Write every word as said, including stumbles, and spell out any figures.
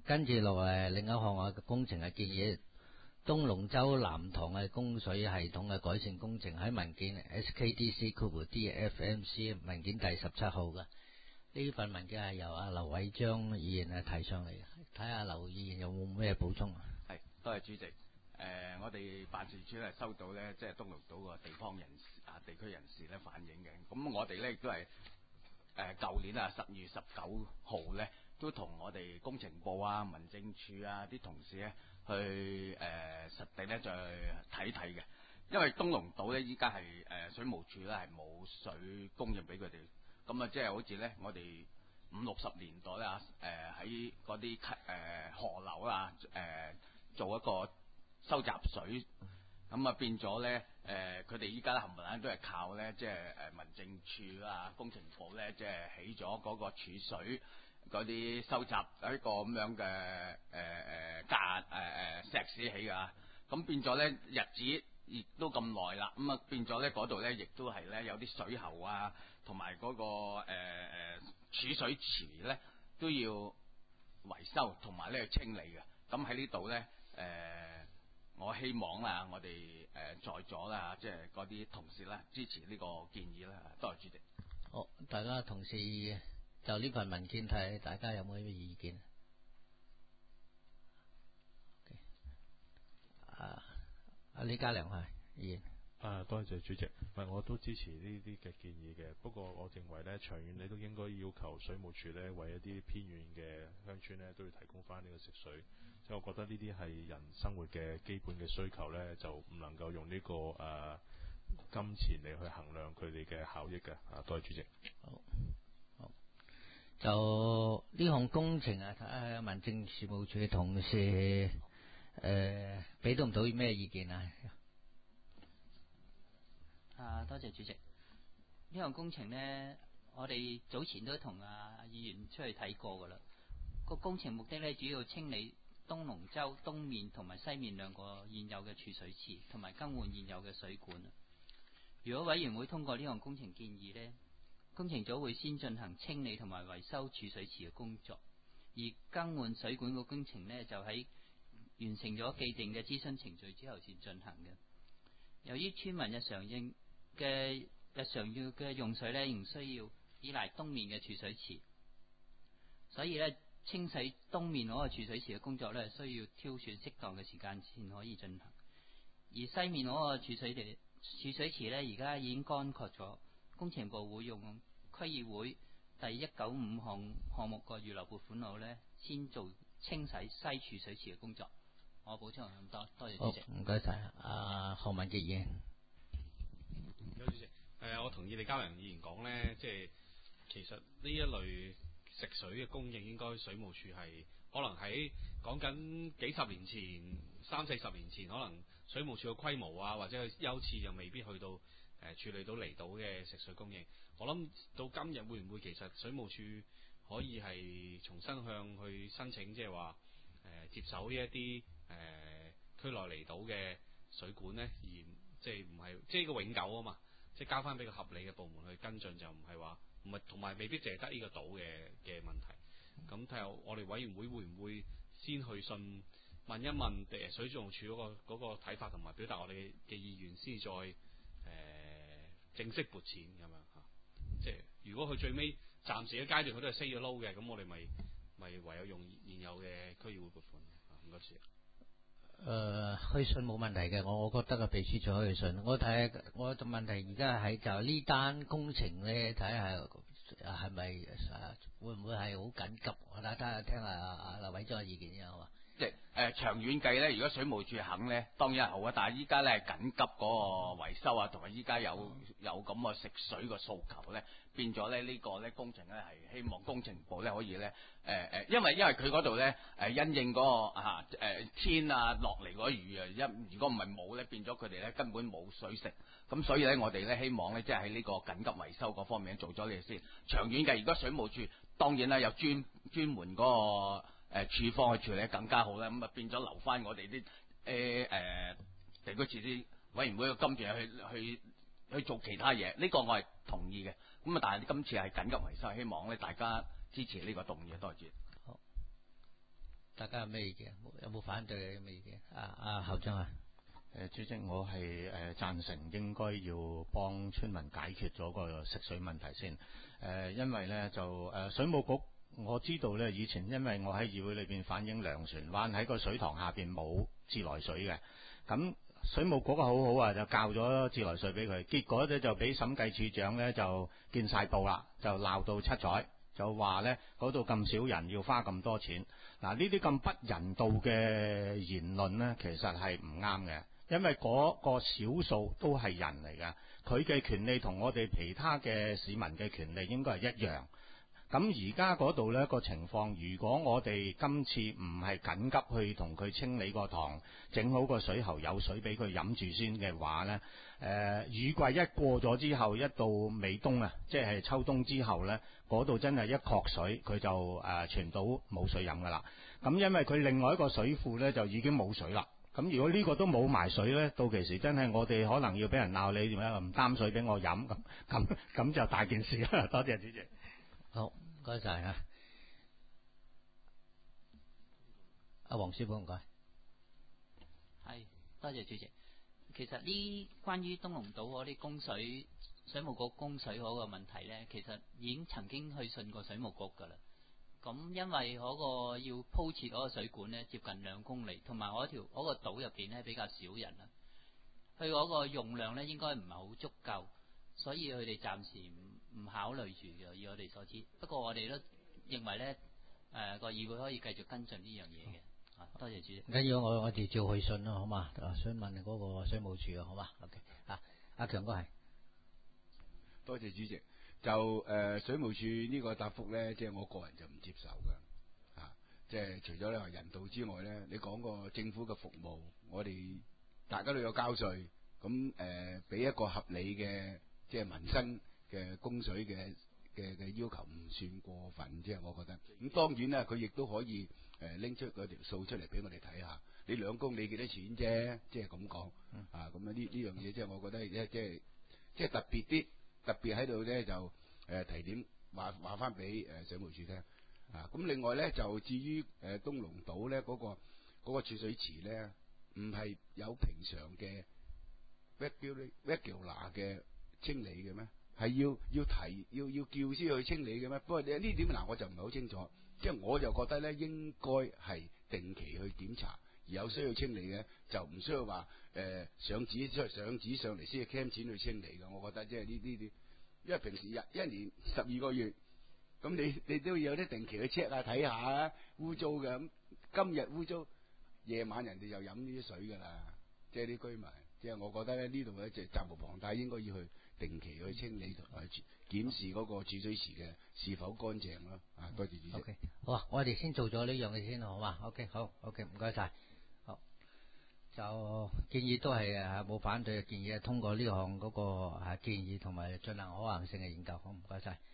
跟住落嚟另一項嘅工程嘅建議，東龍洲南塘嘅供水系統嘅改善工程喺文件 S K D C D F M C 文件第十七號嘅。呢份文件係由阿劉偉章議員啊提上嚟嘅，睇下劉議員有冇咩補充啊？ 係，多謝主席。誒、呃，我哋辦事處咧收到咧，即係東龍島個地方人士啊、地區人士咧反映嘅。咁我哋咧亦都係誒舊年啊十二月十九號咧，都同我哋工程部啊、民政處啊啲同事咧去誒、呃、實地咧再睇睇嘅。因為東龍島咧依家係誒水務署咧係冇水供應俾佢哋。咁啊，即係好似咧，我哋五六十年代啊，誒喺嗰啲誒河流啊，誒、呃、做一個收集水，咁啊變咗咧，誒佢哋依家冚唪唥都係靠咧，即係誒民政處啊、工程部咧，即係起咗嗰個儲水嗰啲收集一個咁樣嘅誒誒架誒誒石屎起㗎，咁變咗咧日子亦都咁耐啦，咁啊變咗咧嗰度咧，亦都係咧有啲水喉啊，同埋嗰個誒誒、呃、儲水池咧都要維修，同埋咧清理嘅。咁喺呢度咧誒，我希望啊，我哋誒、呃、在座啦，即係嗰啲同事啦，支持呢個建議啦。多謝主席。 好，大家同事就呢份文件睇，大家有冇咩意見？啊，阿李家良係議員。 啊，多謝主席。唔係，我都支持呢啲嘅建議嘅。不過我認為咧，長遠你都應該要求水務署咧，為一啲偏遠嘅鄉村咧，都要提供翻呢個食水。即係我覺得呢啲係人生活嘅基本嘅需求咧，就唔能夠用呢、這個誒、呃、金錢嚟去衡量佢哋嘅效益嘅。啊，多謝主席。 好，好，就呢項工程啊，睇下民政事務處嘅同事誒，俾到唔到咩意見啊？ 啊，多謝主席。呢項工程呢，我哋早前都同阿議員出去睇過噶啦。個工程目的呢，主要清理東龍洲東面同埋西面兩個現有嘅儲水池，同埋更換現有嘅水管。如果委員會通過呢項工程建議呢，工程組會先進行清理同埋維修儲水池嘅工作，而更換水管嘅工程呢，就喺完成咗既定嘅諮詢程序之後先進行嘅。由於村民日常應嘅日常要嘅用水咧，唔需要依賴東面嘅儲水池，所以咧清洗東面嗰個儲水池嘅工作咧，需要挑選適當嘅時間先可以進行。而西面嗰個儲水池儲水池咧，而家已經乾涸咗，工程部會用區議會第一九五項項目個預留撥款號咧，先做清洗西儲水池嘅工作。我補充咁多，多謝主席。 唔該晒，阿何文傑議員。 唔該主席。誒、呃，我同意李家良議員講咧，即係其實呢一類食水嘅供應，應該水務署係可能喺講緊幾十年前、三四十年前，可能水務署嘅規模啊，或者佢優次又未必去到誒、呃、處理到離島嘅食水供應。我諗到今日會唔會其實水務署可以係重新向去申請，即係話誒接手呢一啲誒區內離島嘅水管呢，而即係唔係即係個永久啊嘛，即係交翻俾個合理嘅部門去跟進，就唔係話唔係同埋未必淨係得呢個島嘅嘅問題。咁睇下我哋委員會會唔會先去信問一問誒水務署嗰個嗰個睇法，同埋表達我哋嘅意願，先再誒、呃、正式撥錢咁樣嚇。即係如果佢最尾暫時嘅階段佢都係 say 咗 no 嘅，咁我哋咪咪唯有用現有嘅區議會撥款。唔該曬。 誒、呃，去信冇問題嘅，我我覺得個秘書長可以信。我睇下我個問題而家喺就呢單工程咧，睇下係咪誒會唔會係好緊急？我睇下聽下阿劉偉章嘅意見先好嘛？ 即係誒、呃、長遠計咧，如果水務署肯咧，當然係好啊。但係依家咧係緊急嗰個維修啊，同埋依家有有咁嘅食水嘅訴求咧，變咗咧呢個咧工程咧係希望工程部咧可以咧誒誒，因為因為佢嗰度咧誒因應嗰、嗰個啊誒、呃、天啊落嚟嗰雨啊，一如果唔係冇咧，變咗佢哋咧根本冇水食。咁所以咧，我哋咧希望咧即係喺呢個緊急維修嗰方面做咗呢先。長遠計，如果水務署當然啦有專專門嗰、嗰個。誒處方去處理更加好啦，咁啊變咗留翻我哋啲誒誒地區設施委員會嘅金錢去去去做其他嘢，呢、這個我係同意嘅。咁啊，但係今次係緊急維修，希望咧大家支持呢個動議，多謝。 好， 大家有咩意見？有冇反對？有咩意見？啊啊，校長啊。 誒主席，我係誒贊成應該要幫村民解決咗個食水問題先。誒、呃，因為咧就誒、呃、水務局我知道咧，以前因為我喺議會裏邊反映糧船灣喺個水塘下邊冇自來水嘅，咁水務局好好啊，就教咗自來水俾佢，結果咧就俾審計署長咧就見晒報啦，就鬧到七彩，就話咧嗰度咁少人要花咁多錢。嗱，呢啲咁不人道嘅言論咧，其實係唔啱嘅。因為嗰個少數都係人嚟㗎，佢嘅權利同我哋其他嘅市民嘅權利應該係一樣。咁而家嗰度呢個情況，如果我哋今次唔係緊急去同佢清理個塘，整好個水喉有水俾佢飲住先嘅話呢，誒、呃、雨季一過咗之後，一到尾冬啊，即係秋冬之後呢，嗰度真係一涸水，佢就誒、呃、全島冇水飲㗎啦。咁因為佢另外一個水庫呢，就已經冇水啦。咁如果呢個都冇埋水呢，到其時真係我哋可能要俾人鬧你點解唔擔水俾我飲，咁咁咁就大件事啦。多謝主席。 好，唔該晒啊。阿黃師傅唔該。 係，多謝主席。其實呢關於東龍島嗰啲供水水務局供水嗰個問題呢，其實已經曾經去信過水務局㗎啦。咁因為嗰個要鋪設嗰個水管呢，接近兩公里，同埋嗰條嗰個島入邊呢比較少人啦，佢嗰個用量呢應該唔係好足夠，所以佢哋暫時唔唔考慮住嘅。以我哋所知，不過我哋都認為呢誒個、呃、議會可以繼續跟進呢樣嘢嘅。啊，多謝主席。 唔緊要，我我哋照去信咯，好嘛？想問嗰個水務署啊，好嘛 ？OK， 啊，阿強哥係。 多謝主席。就誒、呃、水務署呢個答覆呢，即係我個人就唔接受㗎，啊，即係除咗你話人道之外呢，你講個政府嘅服務，我哋大家都有交稅，咁誒俾一個合理嘅即係民生嘅供水嘅嘅嘅要求，唔算過分，即係我覺得。咁當然啦，佢亦都可以誒拎、呃、出嗰條數出嚟俾我哋睇下，你兩公里幾多錢啫，即係咁講，啊，咁樣呢呢樣嘢即係我覺得即係即係特別啲。特別喺度咧就誒、呃、提點話話翻俾誒水務署聽啊，咁另外咧就至於誒、呃、東龍島咧嗰、那個嗰、那個儲水池咧，唔係有平常嘅 regular regular 嘅清理嘅咩？係要要提要要叫先去清理嘅咩？不過呢點嗱我就唔係好清楚，即係我就覺得咧應該係定期去檢查，而有需要清理嘅就唔需要話誒、呃、上紙出上紙上嚟先係 cam 錢去清理嘅。我覺得即係呢呢啲，因為平時日一年十二個月，咁你你都要有啲定期去 check 下睇下污糟嘅，咁今日污糟，夜晚人哋就飲呢啲水㗎啦，即係啲居民，即係我覺得咧呢度咧就責無旁貸，應該要去定期去清理同埋檢視嗰個儲水池嘅是否乾淨咯。啊，多謝主席。 OK， 好啊，我哋先做咗呢樣嘢先，好嘛 ？OK， 好 ，OK， 唔該晒。好，就建議都係誒冇反對嘅建議，通過呢項嗰個誒建議同埋進行可行性嘅研究，好唔該晒。